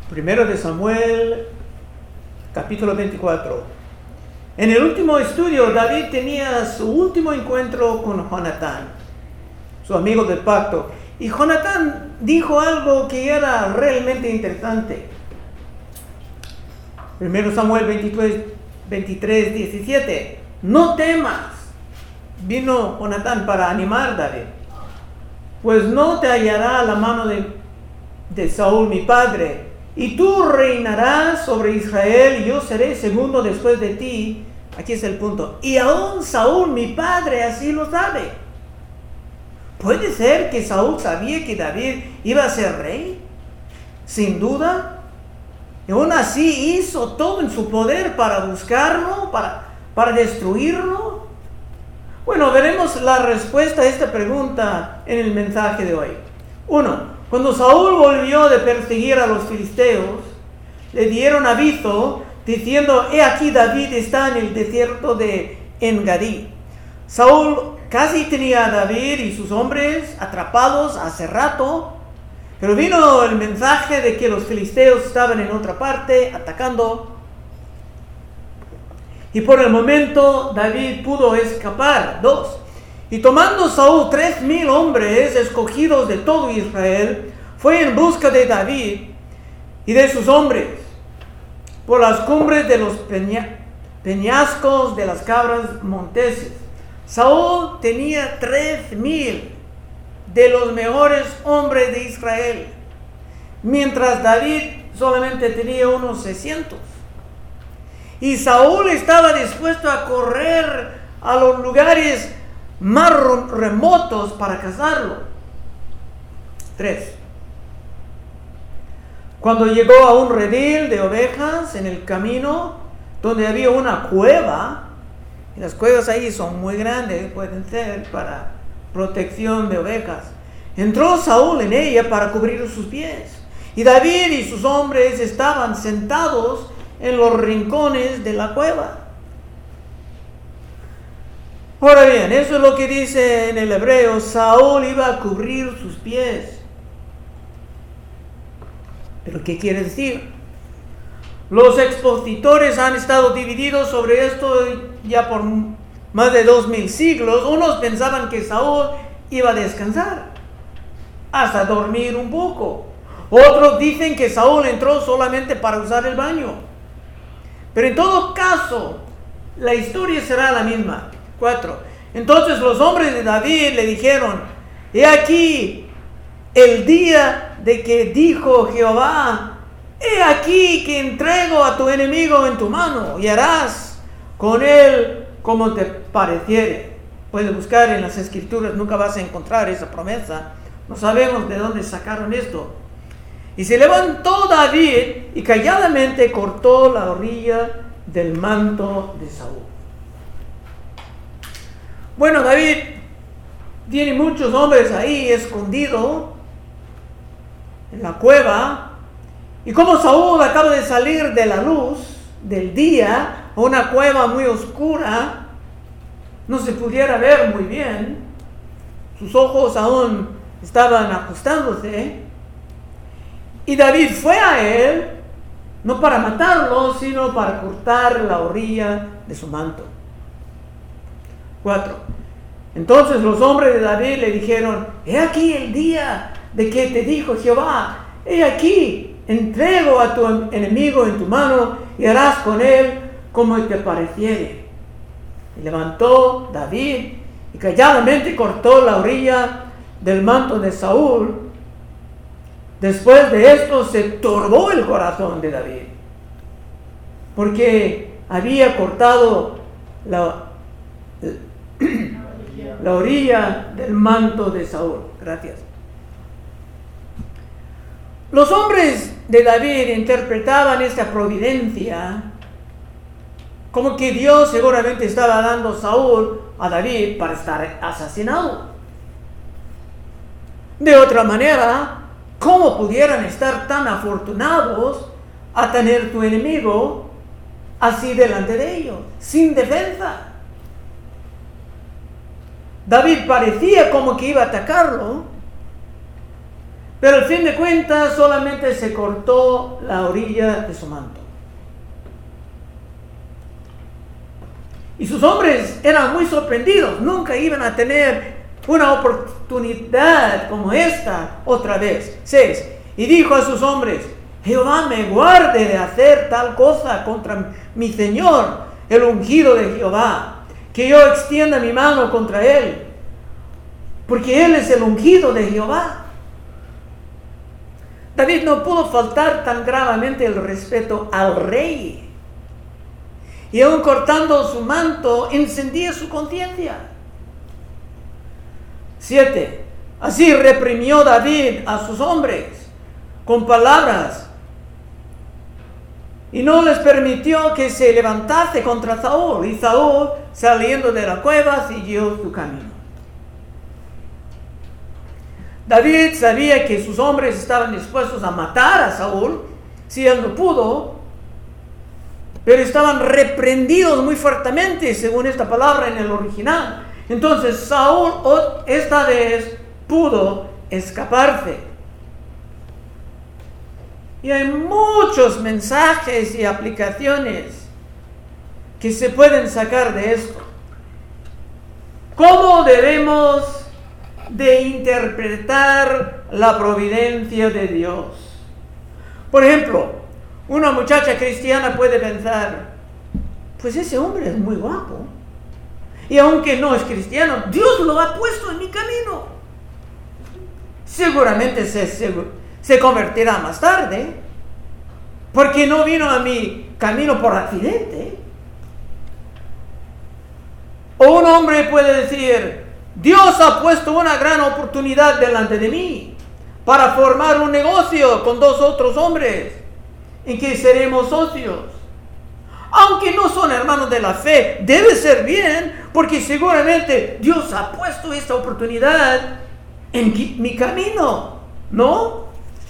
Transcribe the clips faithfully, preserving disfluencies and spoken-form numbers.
Primero de Samuel, capítulo veinticuatro. En el último estudio, David tenía su último encuentro con Jonatán, su amigo del pacto. Y Jonatán dijo algo que era realmente interesante. Primero Samuel veintitrés, diecisiete. No temas. Vino Jonatán para animar a David. Pues no te hallará la mano de, de Saúl mi padre. Y tú reinarás sobre Israel, y yo seré segundo después de ti. Aquí es el punto. Y aún Saúl, mi padre, así lo sabe. ¿Puede ser que Saúl sabía que David iba a ser rey? Sin duda. Y aún así hizo todo en su poder para buscarlo, para, para destruirlo. Bueno, veremos la respuesta a esta pregunta en el mensaje de hoy. Uno. Cuando Saúl volvió de perseguir a los filisteos, le dieron aviso diciendo: he aquí David está en el desierto de En-Gadí. Saúl casi tenía a David y sus hombres atrapados hace rato, pero vino el mensaje de que los filisteos estaban en otra parte atacando. Y por el momento David pudo escapar. Dos. Y tomando Saúl tres mil hombres escogidos de todo Israel, fue en busca de David y de sus hombres por las cumbres de los peña, peñascos de las cabras monteses. Saúl tenía tres mil de los mejores hombres de Israel, mientras David solamente tenía unos seiscientos. Y Saúl estaba dispuesto a correr a los lugares más remotos para cazarlo. Tres. Cuando llegó a un redil de ovejas en el camino, donde había una cueva, y las cuevas ahí son muy grandes, pueden ser para protección de ovejas, entró Saúl en ella para cubrir sus pies. Y David y sus hombres estaban sentados en los rincones de la cueva. Ahora bien, eso es lo que dice en el hebreo: Saúl iba a cubrir sus pies. ¿Pero qué quiere decir? Los expositores han estado divididos sobre esto ya por más de dos mil siglos. Unos pensaban que Saúl iba a descansar, hasta dormir un poco. Otros dicen que Saúl entró solamente para usar el baño. Pero en todo caso, la historia será la misma. Cuatro. Entonces los hombres de David le dijeron: he aquí el día de que dijo Jehová: he aquí que entrego a tu enemigo en tu mano, y harás con él como te pareciere. Puedes buscar en las escrituras, nunca vas a encontrar esa promesa. No sabemos de dónde sacaron esto. Y se levantó David y calladamente cortó la orilla del manto de Saúl. Bueno, David tiene muchos hombres ahí escondidos en la cueva. Y como Saúl acaba de salir de la luz del día a una cueva muy oscura, no se pudiera ver muy bien. Sus ojos aún estaban ajustándose. Y David fue a él, no para matarlo, sino para cortar la orilla de su manto. Cuatro. Entonces los hombres de David le dijeron: he aquí el día de que te dijo Jehová: he aquí, entrego a tu enemigo en tu mano, y harás con él como te pareciere. Y levantó David y calladamente cortó la orilla del manto de Saúl. Después de esto se turbó el corazón de David, porque había cortado la, la orilla del manto de Saúl. Gracias. Los hombres de David interpretaban esta providencia como que Dios seguramente estaba dando a Saúl a David para estar asesinado. De otra manera, ¿cómo pudieran estar tan afortunados a tener tu enemigo así delante de ellos, sin defensa? David parecía como que iba a atacarlo, Pero al fin de cuentas solamente se cortó la orilla de su manto. Y sus hombres eran muy sorprendidos. Nunca iban a tener una oportunidad como esta otra vez. seis. Y dijo a sus hombres: Jehová me guarde de hacer tal cosa contra mi Señor, el ungido de Jehová, que yo extienda mi mano contra él, porque él es el ungido de Jehová. David no pudo faltar tan gravemente el respeto al rey. Y aun cortando su manto, encendía su conciencia. siete. Así reprimió David a sus hombres con palabras y no les permitió que se levantase contra Saúl. Y Saúl, saliendo de la cueva, siguió su camino. David sabía que sus hombres estaban dispuestos a matar a Saúl si él no pudo, pero estaban reprendidos muy fuertemente, según esta palabra en el original. Entonces Saúl esta vez pudo escaparse. Y hay muchos mensajes y aplicaciones que se pueden sacar de esto. ¿Cómo debemos de interpretar la providencia de Dios? Por ejemplo, una muchacha cristiana puede pensar: pues ese hombre es muy guapo, y aunque no es cristiano, Dios lo ha puesto en mi camino. Seguramente se, se, se convertirá más tarde, porque no vino a mi camino por accidente. O un hombre puede decir: Dios ha puesto una gran oportunidad delante de mí para formar un negocio con dos otros hombres en que seremos socios. Aunque no son hermanos de la fe, debe ser bien, porque seguramente Dios ha puesto esta oportunidad en mi camino, ¿no?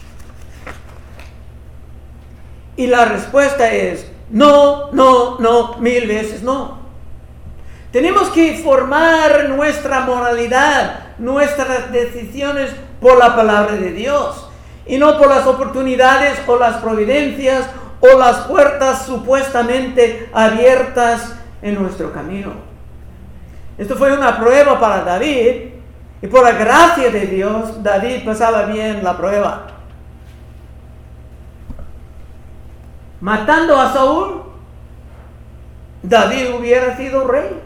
Y la respuesta es no, no, no, mil veces no. Tenemos que formar nuestra moralidad, nuestras decisiones por la palabra de Dios, y no por las oportunidades o las providencias o las puertas supuestamente abiertas en nuestro camino. Esto fue una prueba para David, y por la gracia de Dios, David pasaba bien la prueba. Matando a Saúl, David hubiera sido rey,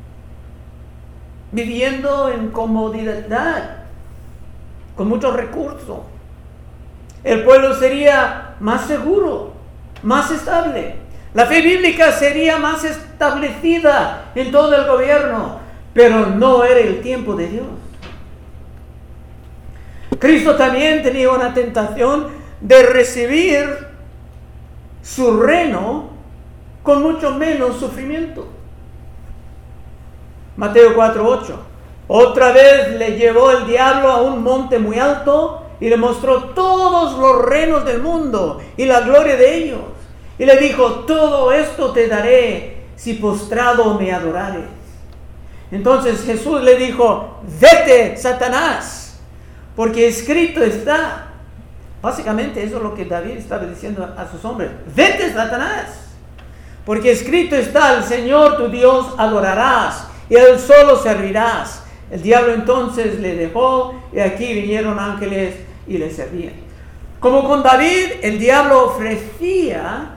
viviendo en comodidad, con muchos recursos. El pueblo sería más seguro, más estable. La fe bíblica sería más establecida en todo el gobierno, pero no era el tiempo de Dios. Cristo también tenía una tentación de recibir su reino con mucho menos sufrimiento. Mateo cuatro ocho. Otra vez le llevó el diablo a un monte muy alto y le mostró todos los reinos del mundo y la gloria de ellos. Y le dijo: todo esto te daré si postrado me adorares. Entonces Jesús le dijo: vete, Satanás, porque escrito está. Básicamente eso es lo que David estaba diciendo a sus hombres: vete, Satanás, porque escrito está: al Señor tu Dios adorarás y a él solo servirás. El diablo entonces le dejó, y aquí vinieron ángeles y le servían. Como con David, el diablo ofrecía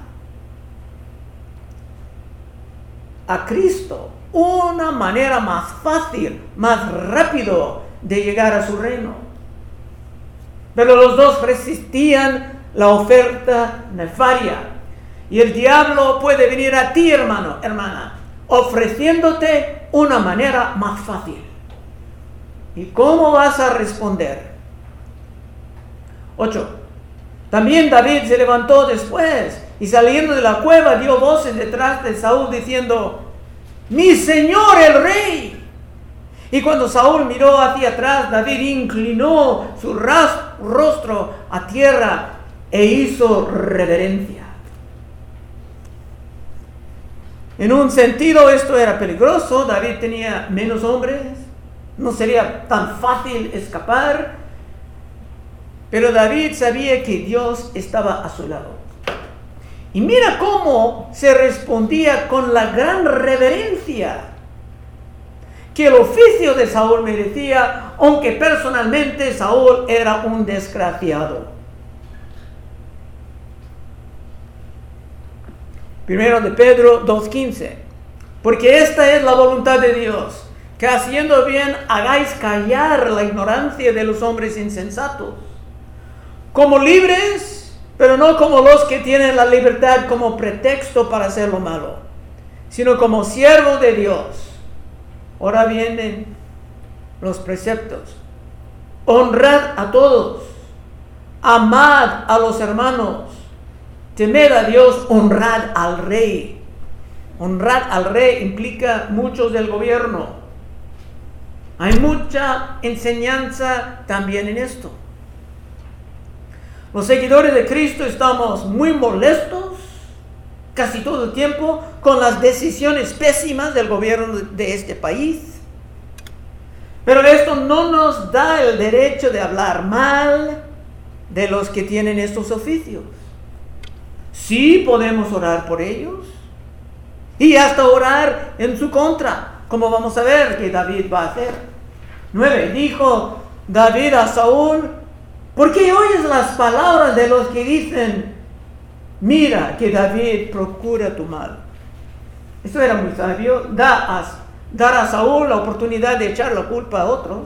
a Cristo una manera más fácil, más rápido de llegar a su reino. Pero los dos resistían la oferta nefaria. Y el diablo puede venir a ti, hermano, hermana, ofreciéndote una manera más fácil. ¿Y cómo vas a responder? ocho. También David se levantó después y saliendo de la cueva dio voces detrás de Saúl diciendo: ¡mi señor el rey! Y cuando Saúl miró hacia atrás, David inclinó su ras- rostro a tierra e hizo reverencia. En un sentido esto era peligroso. David tenía menos hombres, no sería tan fácil escapar. Pero David sabía que Dios estaba a su lado. Y mira cómo se respondía con la gran reverencia que el oficio de Saúl merecía, aunque personalmente Saúl era un desgraciado. Primero de Pedro dos quince. Porque esta es la voluntad de Dios, que haciendo bien hagáis callar la ignorancia de los hombres insensatos, como libres, pero no como los que tienen la libertad como pretexto para hacer lo malo, sino como siervos de Dios. Ahora vienen los preceptos. Honrad a todos, amad a los hermanos, temed a Dios, honrad al rey. Honrar al rey implica muchos del gobierno. Hay mucha enseñanza también en esto. Los seguidores de Cristo estamos muy molestos casi todo el tiempo con las decisiones pésimas del gobierno de este país. Pero esto no nos da el derecho de hablar mal de los que tienen estos oficios. Sí podemos orar por ellos. Y hasta orar en su contra, como vamos a ver que David va a hacer. nueve. Dijo David a Saúl: ¿por qué oyes las palabras de los que dicen, mira que David procura tu mal? Esto era muy sabio, da a, dar a Saúl la oportunidad de echar la culpa a otros.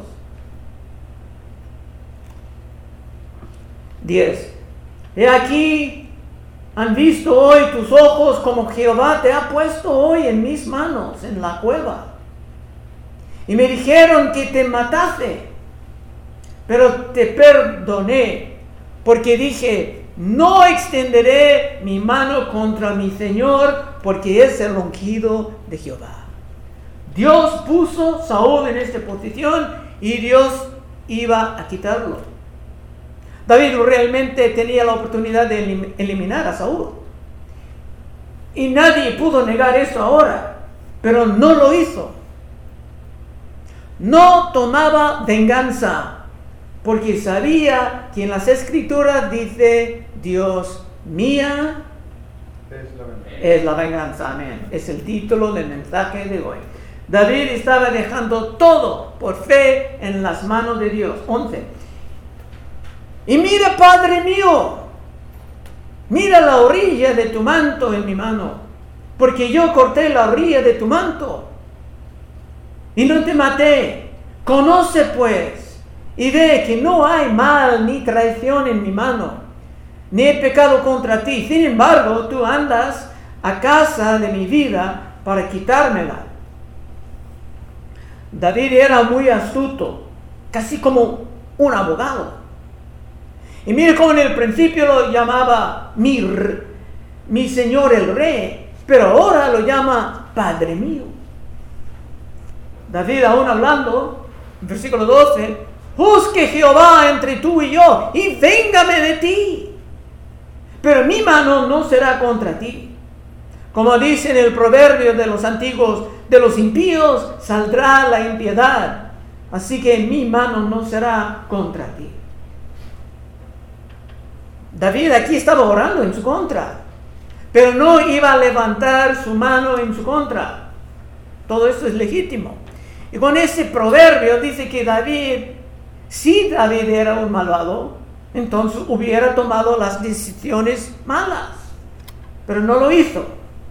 diez. He aquí, han visto hoy tus ojos como Jehová te ha puesto hoy en mis manos en la cueva. Y me dijeron que te matase, pero te perdoné, porque dije, no extenderé mi mano contra mi Señor, porque es el ungido de Jehová. Dios puso a Saúl en esta posición y Dios iba a quitarlo. David realmente tenía la oportunidad de eliminar a Saúl. Y nadie pudo negar eso ahora, pero no lo hizo. No tomaba venganza, porque sabía que en las Escrituras dice, Dios mía es la venganza. Es la venganza, amén. Es el título del mensaje de hoy. David estaba dejando todo por fe en las manos de Dios. once. Y mira, Padre mío, mira la orilla de tu manto en mi mano, porque yo corté la orilla de tu manto y no te maté. Conoce pues y ve que no hay mal ni traición en mi mano, ni he pecado contra ti. Sin embargo, tú andas a casa de mi vida para quitármela. David era muy astuto, casi como un abogado. Y mire cómo en el principio lo llamaba mi, mi señor el rey, pero ahora lo llama Padre mío. David aún hablando, versículo doce, juzgue Jehová entre tú y yo, y véngame de ti, pero mi mano no será contra ti. Como dice en el proverbio de los antiguos, de los impíos saldrá la impiedad, así que mi mano no será contra ti. David aquí estaba orando en su contra, pero no iba a levantar su mano en su contra. Todo esto es legítimo. Y con ese proverbio dice que David, si David era un malvado, entonces hubiera tomado las decisiones malas, pero no lo hizo.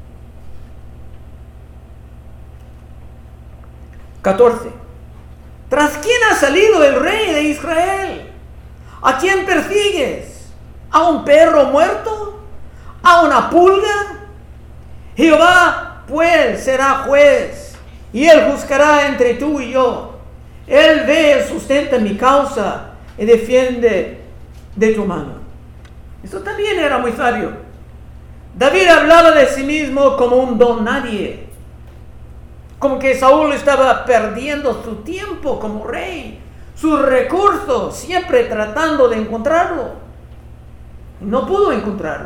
catorce. ¿Tras quién ha salido el rey de Israel? ¿A quién persigues? ¿A un perro muerto? ¿A una pulga? Jehová pues será juez, y él juzgará entre tú y yo. Él ve, sustenta mi causa y defiende de tu mano. Esto también era muy sabio. David hablaba de sí mismo como un don nadie, como que Saúl estaba perdiendo su tiempo como rey, sus recursos, siempre tratando de encontrarlo. No pudo encontrarlo.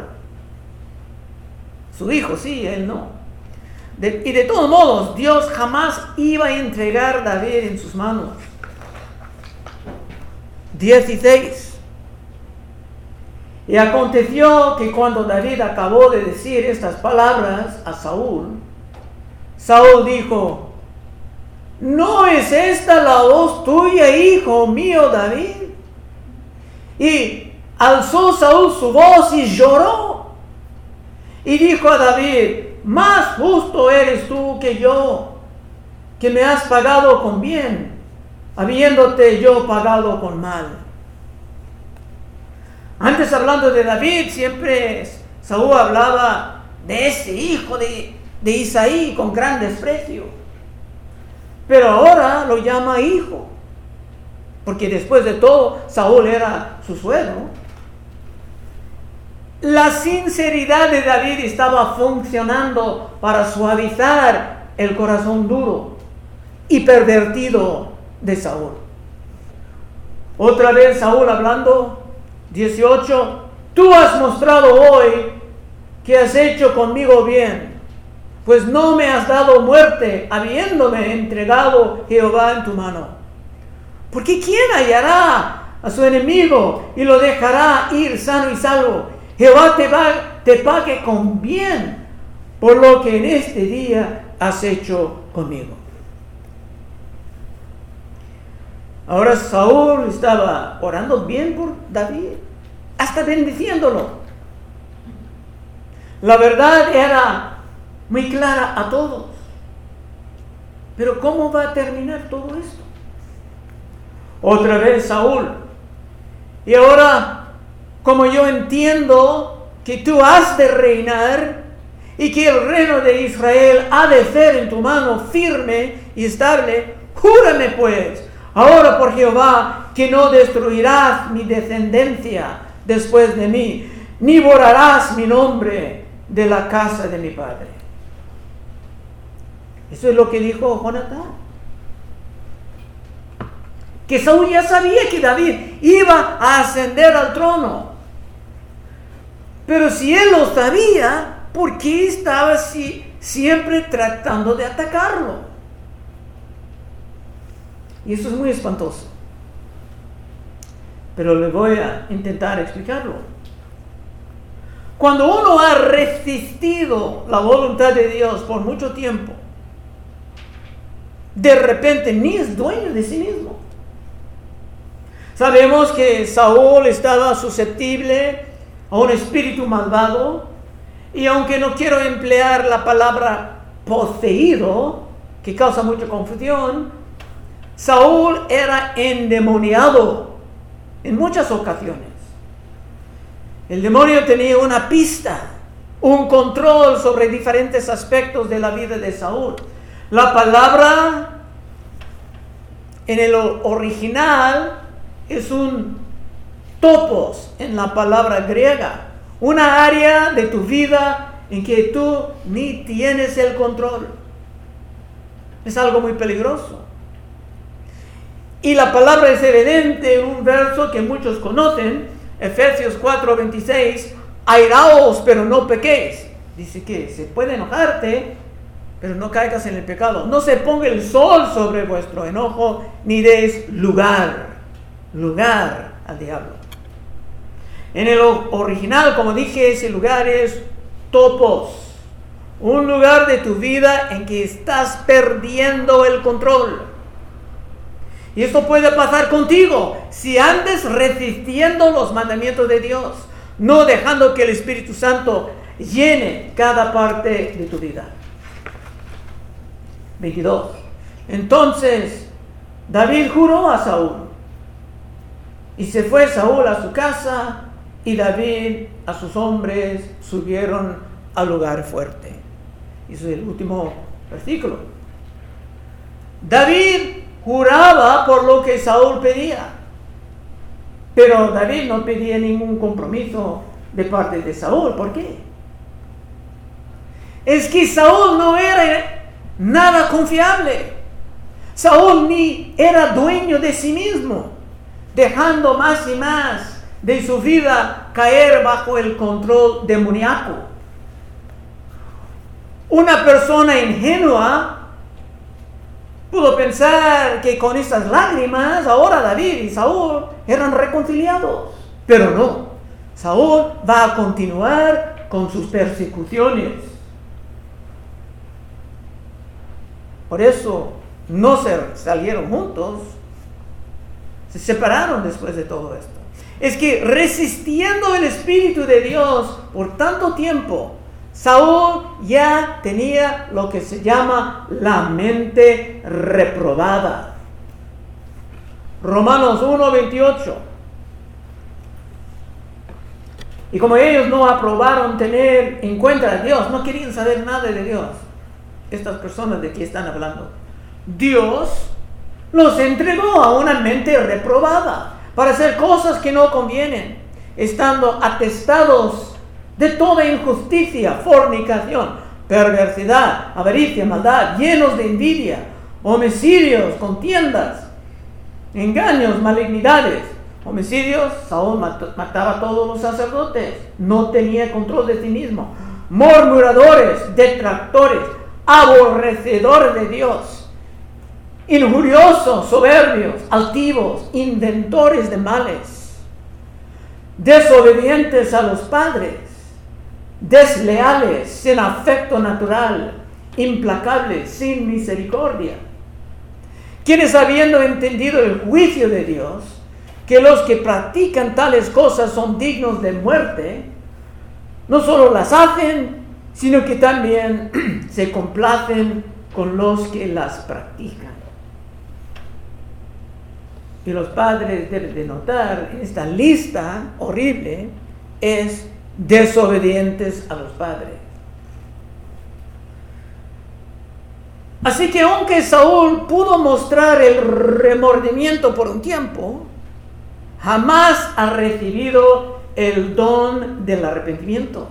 Su hijo sí, él no. De, y de todos modos, Dios jamás iba a entregar a David en sus manos. dieciséis. Y aconteció que cuando David acabó de decir estas palabras a Saúl, Saúl dijo: ¿no es esta la voz tuya, hijo mío David? Y alzó Saúl su voz y lloró. Y dijo a David: más justo eres tú que yo, que me has pagado con bien, habiéndote yo pagado con mal. Antes, hablando de David, siempre Saúl hablaba de ese hijo de, de Isaí con gran desprecio. Pero ahora lo llama hijo, porque después de todo Saúl era su suegro. La sinceridad de David estaba funcionando para suavizar el corazón duro y pervertido de Saúl. Otra vez Saúl hablando, dieciocho: tú has mostrado hoy que has hecho conmigo bien, pues no me has dado muerte, habiéndome entregado Jehová en tu mano. Porque ¿quién hallará a su enemigo y lo dejará ir sano y salvo? Jehová te, va, te pague con bien por lo que en este día has hecho conmigo. Ahora Saúl estaba orando bien por David, hasta bendiciéndolo. La verdad era muy clara a todos. Pero ¿cómo va a terminar todo esto? Otra vez Saúl: y ahora, como yo entiendo que tú has de reinar y que el reino de Israel ha de ser en tu mano firme y estable, júrame pues ahora por Jehová que no destruirás mi descendencia después de mí, ni borrarás mi nombre de la casa de mi padre. Eso es lo que dijo Jonatán. Que Saúl ya sabía que David iba a ascender al trono. Pero si él lo sabía, ¿por qué estaba así, siempre tratando de atacarlo? Y eso es muy espantoso. Pero le voy a intentar explicarlo. Cuando uno ha resistido la voluntad de Dios por mucho tiempo, de repente ni es dueño de sí mismo. Sabemos que Saúl estaba susceptible a un espíritu malvado, y aunque no quiero emplear la palabra poseído, que causa mucha confusión, Saúl era endemoniado en muchas ocasiones. El demonio tenía una pista, un control sobre diferentes aspectos de la vida de Saúl. La palabra en el original es un topos en la palabra griega, una área de tu vida en que tú ni tienes el control. Es algo muy peligroso. Y la palabra es evidente en un verso que muchos conocen, Efesios cuatro veintiséis: airaos, pero no pequéis. Dice que se puede enojarte, pero no caigas en el pecado. No se ponga el sol sobre vuestro enojo, ni deis lugar, lugar al diablo. En el original, como dije, ese lugar es topos, un lugar de tu vida en que estás perdiendo el control. Y esto puede pasar contigo si andes resistiendo los mandamientos de Dios, no dejando que el Espíritu Santo llene cada parte de tu vida. veintidós. Entonces David juró a Saúl, y se fue Saúl a su casa, y David a sus hombres subieron al lugar fuerte. Y ese es el último versículo. David juraba por lo que Saúl pedía, pero David no pedía ningún compromiso de parte de Saúl. ¿Por qué? Es que Saúl no era nada confiable. Saúl ni era dueño de sí mismo, dejando más y más de su vida caer bajo el control demoníaco. Una persona ingenua pudo pensar que con esas lágrimas ahora David y Saúl eran reconciliados, pero no. Saúl va a continuar con sus persecuciones. Por eso no se salieron juntos, se separaron después de todo esto. Es que resistiendo el Espíritu de Dios por tanto tiempo, Saúl ya tenía lo que se llama la mente reprobada. Romanos uno veintiocho. Y como ellos no aprobaron tener en cuenta a Dios, no querían saber nada de Dios, estas personas de que están hablando, Dios los entregó a una mente reprobada para hacer cosas que no convienen, estando atestados de toda injusticia, fornicación, perversidad, avaricia, maldad, llenos de envidia, homicidios, contiendas, engaños, malignidades. Homicidios, Saúl mataba a todos los sacerdotes, no tenía control de sí mismo. Murmuradores, detractores, aborrecedores de Dios, injuriosos, soberbios, altivos, inventores de males, desobedientes a los padres, desleales, sin afecto natural, implacables, sin misericordia, quienes habiendo entendido el juicio de Dios, que los que practican tales cosas son dignos de muerte, no solo las hacen, sino que también se complacen con los que las practican. Y los padres deben de notar, en esta lista horrible, es desobedientes a los padres. Así que aunque Saúl pudo mostrar el remordimiento por un tiempo, jamás ha recibido el don del arrepentimiento.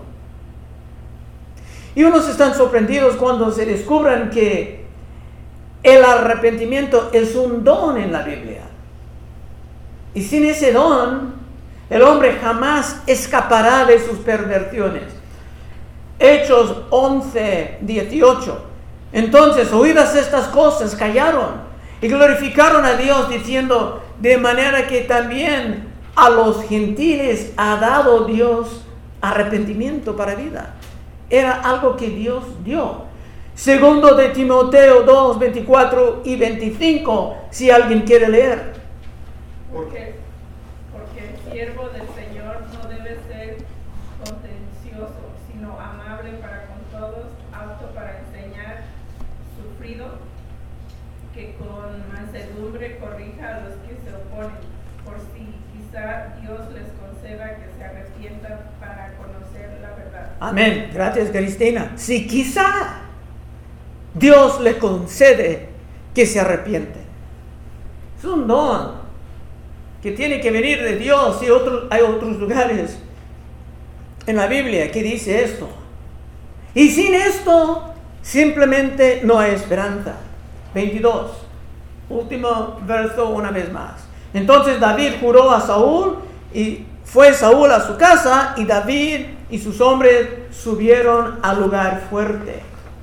Y unos están sorprendidos cuando se descubran que el arrepentimiento es un don en la Biblia. Y sin ese don, el hombre jamás escapará de sus perversiones. Hechos once, dieciocho. Entonces, oídas estas cosas, callaron y glorificaron a Dios, diciendo, de manera que también a los gentiles ha dado Dios arrepentimiento para vida. Era algo que Dios dio. Segundo de Timoteo dos, veinticuatro y veinticinco, si alguien quiere leer. Porque, porque el siervo del Señor no debe ser contencioso, sino amable para con todos, apto para enseñar, sufrido, que con mansedumbre corrija a los que se oponen, por si quizá Dios les conceda que se arrepientan para conocer la verdad. Amén. Gracias, Cristina. Si quizá Dios le concede que se arrepiente. Es un don que tiene que venir de Dios, y otros, hay otros lugares en la Biblia que dice esto. Y sin esto, simplemente no hay esperanza. veintidós, último verso una vez más. Entonces David juró a Saúl, y fue Saúl a su casa, y David y sus hombres subieron al lugar fuerte.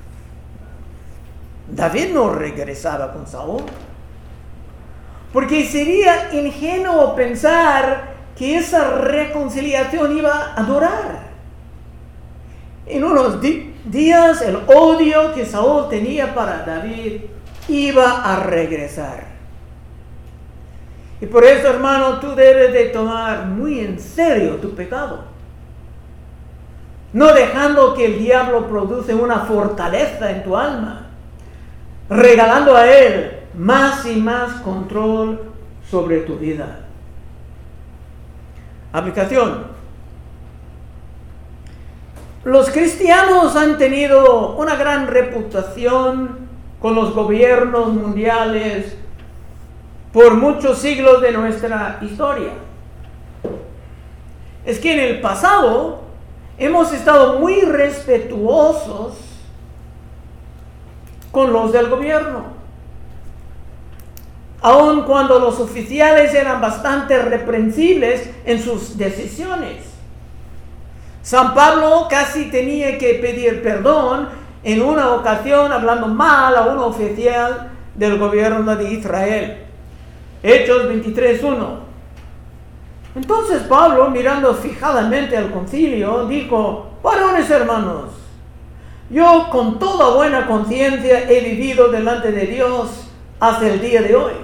David no regresaba con Saúl, porque sería ingenuo pensar que esa reconciliación iba a durar. En unos di- días el odio que Saúl tenía para David iba a regresar. Y por eso, hermano, tú debes de tomar muy en serio tu pecado, no dejando que el diablo produce una fortaleza en tu alma, regalando a él más y más control sobre tu vida. Aplicación. Los cristianos han tenido una gran reputación con los gobiernos mundiales por muchos siglos de nuestra historia. Es que en el pasado hemos estado muy respetuosos con los del gobierno, aun cuando los oficiales eran bastante reprensibles en sus decisiones. San Pablo casi tenía que pedir perdón en una ocasión hablando mal a un oficial del gobierno de Israel. Hechos veintitrés uno. Entonces Pablo, mirando fijadamente al concilio, dijo: varones hermanos, yo con toda buena conciencia he vivido delante de Dios hasta el día de hoy.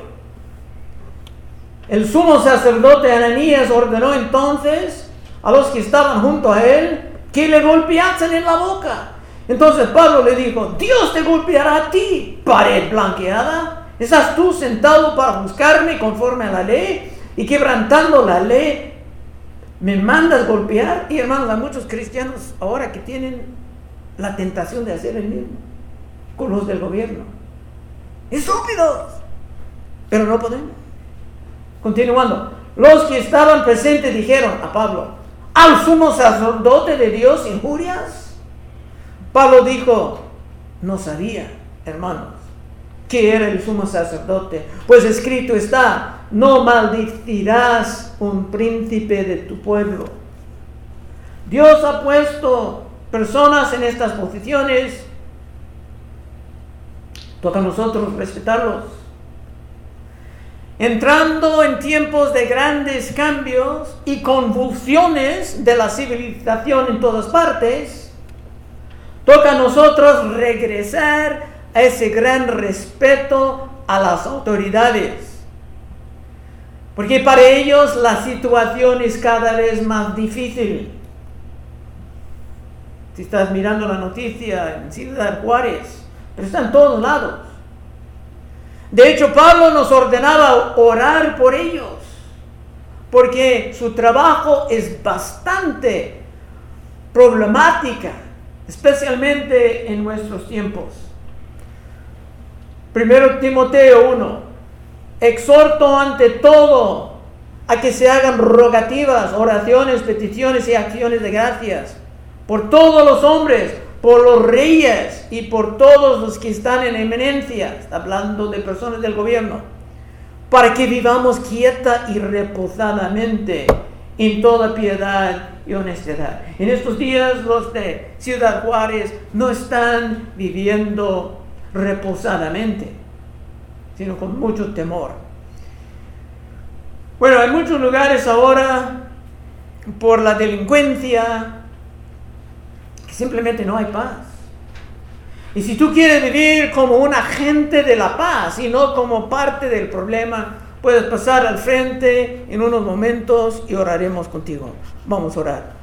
El sumo sacerdote Ananías ordenó entonces a los que estaban junto a él que le golpeasen en la boca. Entonces Pablo le dijo: Dios te golpeará a ti, pared blanqueada. ¿Estás tú sentado para buscarme conforme a la ley? Y quebrantando la ley, ¿me mandas golpear? Y hermanos, hay muchos cristianos ahora que tienen la tentación de hacer el mismo con los del gobierno. Estúpidos, pero no podemos. Continuando, los que estaban presentes dijeron a Pablo: ¿al sumo sacerdote de Dios injurias? Pablo dijo: no sabía, hermanos, que era el sumo sacerdote, pues escrito está: no maldecirás un príncipe de tu pueblo. Dios ha puesto personas en estas posiciones. Toca a nosotros respetarlos. Entrando en tiempos de grandes cambios y convulsiones de la civilización en todas partes, toca a nosotros regresar a ese gran respeto a las autoridades. Porque para ellos la situación es cada vez más difícil. Si estás mirando la noticia en Ciudad Juárez, pero está en todos lados. De hecho, Pablo nos ordenaba orar por ellos, porque su trabajo es bastante problemática, especialmente en nuestros tiempos. Primero Timoteo uno. Exhorto ante todo a que se hagan rogativas, oraciones, peticiones y acciones de gracias por todos los hombres, por los reyes y por todos los que están en eminencia, está hablando de personas del gobierno, para que vivamos quieta y reposadamente en toda piedad y honestidad. En estos días los de Ciudad Juárez no están viviendo reposadamente, sino con mucho temor. Bueno, hay muchos lugares ahora, por la delincuencia, que simplemente no hay paz. Y si tú quieres vivir como un agente de la paz y no como parte del problema, puedes pasar al frente en unos momentos y oraremos contigo. Vamos a orar.